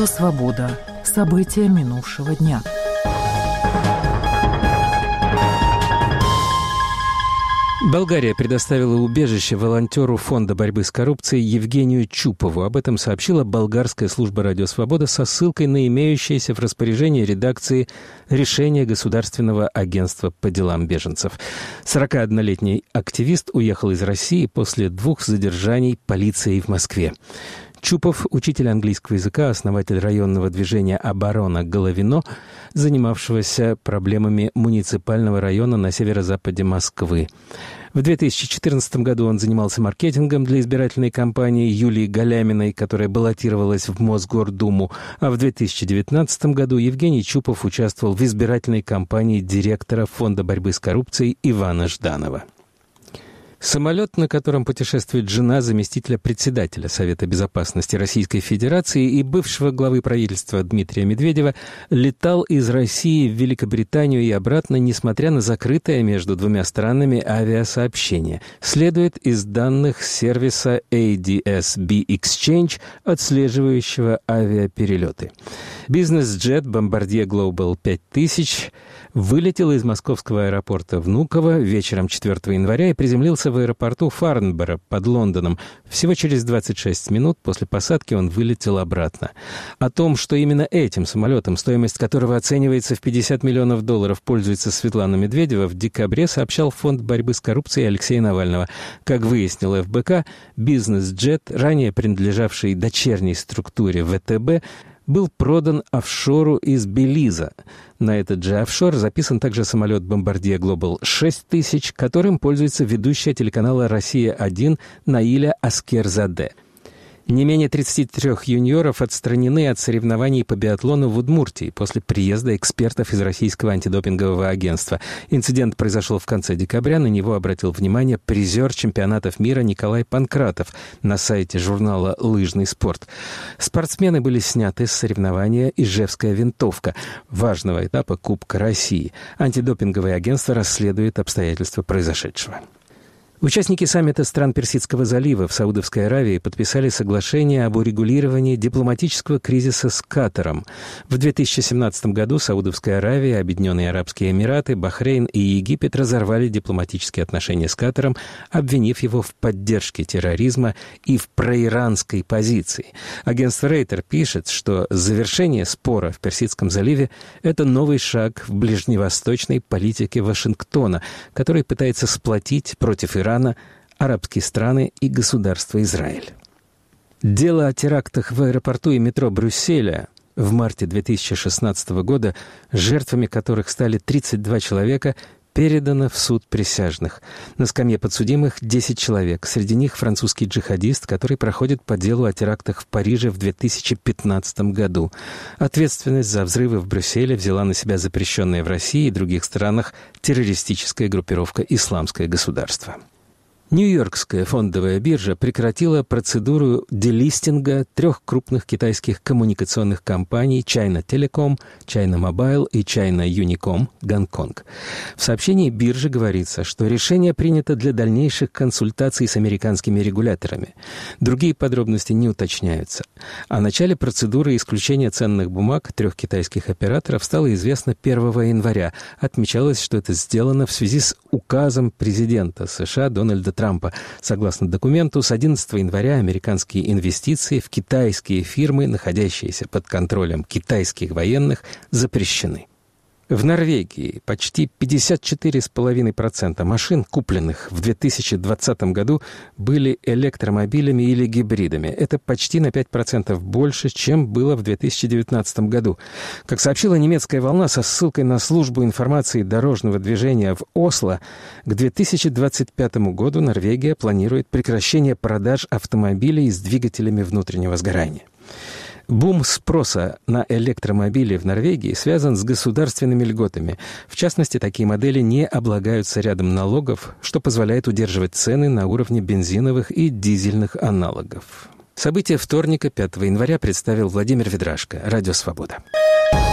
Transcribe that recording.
Радио «Свобода». События минувшего дня. Болгария предоставила убежище волонтеру Фонда борьбы с коррупцией Евгению Чупову. Об этом сообщила болгарская служба «Радио Свобода» со ссылкой на имеющееся в распоряжении редакции решение Государственного агентства по делам беженцев. 41-летний активист уехал из России после 2 задержаний полицией в Москве. Чупов – учитель английского языка, основатель районного движения «Оборона Головино», занимавшегося проблемами муниципального района на северо-западе Москвы. В 2014 году он занимался маркетингом для избирательной кампании Юлии Галяминой, которая баллотировалась в Мосгордуму, а в 2019 году Евгений Чупов участвовал в избирательной кампании директора Фонда борьбы с коррупцией Ивана Жданова. Самолет, на котором путешествует жена заместителя председателя Совета безопасности Российской Федерации и бывшего главы правительства Дмитрия Медведева, летал из России в Великобританию и обратно, несмотря на закрытое между двумя странами авиасообщение, следует из данных сервиса ADS-B Exchange, отслеживающего авиаперелеты. Бизнес-джет Bombardier Global 5000 вылетел из московского аэропорта Внуково вечером 4 января и приземлился в аэропорту Фарнборо под Лондоном. Всего через 26 минут после посадки он вылетел обратно. О том, что именно этим самолетом, стоимость которого оценивается в $50 миллионов, пользуется Светлана Медведева, в декабре сообщал Фонд борьбы с коррупцией Алексея Навального. Как выяснил ФБК, бизнес-джет, ранее принадлежавший дочерней структуре ВТБ, был продан офшору из Белиза. На этот же офшор записан также самолет Bombardier Global 6000, которым пользуется ведущая телеканала «Россия-1» Наиля Аскерзаде. Не менее 33 юниоров отстранены от соревнований по биатлону в Удмуртии после приезда экспертов из Российского антидопингового агентства. Инцидент произошел в конце декабря. На него обратил внимание призер чемпионатов мира Николай Панкратов на сайте журнала «Лыжный спорт». Спортсмены были сняты с соревнования «Ижевская винтовка» важного этапа Кубка России. Антидопинговое агентство расследует обстоятельства произошедшего. Участники саммита стран Персидского залива в Саудовской Аравии подписали соглашение об урегулировании дипломатического кризиса с Катаром. В 2017 году Саудовская Аравия, Объединенные Арабские Эмираты, Бахрейн и Египет разорвали дипломатические отношения с Катаром, обвинив его в поддержке терроризма и в проиранской позиции. Агентство Рейтер пишет, что завершение спора в Персидском заливе – это новый шаг в ближневосточной политике Вашингтона, который пытается сплотить против Ирана арабские страны и государство Израиль. Дело о терактах в аэропорту и метро Брюсселя в марте 2016 года, жертвами которых стали 32 человека, передано в суд присяжных. На скамье подсудимых 10 человек. Среди них французский джихадист, который проходит по делу о терактах в Париже в 2015 году. Ответственность за взрывы в Брюсселе взяла на себя запрещенная в России и других странах террористическая группировка «Исламское государство». Нью-Йоркская фондовая биржа прекратила процедуру делистинга 3 крупных китайских коммуникационных компаний China Telecom, China Mobile и China Unicom, Гонконг. В сообщении биржи говорится, что решение принято для дальнейших консультаций с американскими регуляторами. Другие подробности не уточняются. О начале процедуры исключения ценных бумаг 3 китайских операторов стало известно 1 января. Отмечалось, что это сделано в связи с указом президента США Дональда Трампа. Согласно документу, с 11 января американские инвестиции в китайские фирмы, находящиеся под контролем китайских военных, запрещены. В Норвегии почти 54,5% машин, купленных в 2020 году, были электромобилями или гибридами. Это почти на 5% больше, чем было в 2019 году. Как сообщила немецкая «Волна» со ссылкой на службу информации дорожного движения в Осло, к 2025 году Норвегия планирует прекращение продаж автомобилей с двигателями внутреннего сгорания. Бум спроса на электромобили в Норвегии связан с государственными льготами. В частности, такие модели не облагаются рядом налогов, что позволяет удерживать цены на уровне бензиновых и дизельных аналогов. События вторника, 5 января, представил Владимир Ведрашко. Радио «Свобода».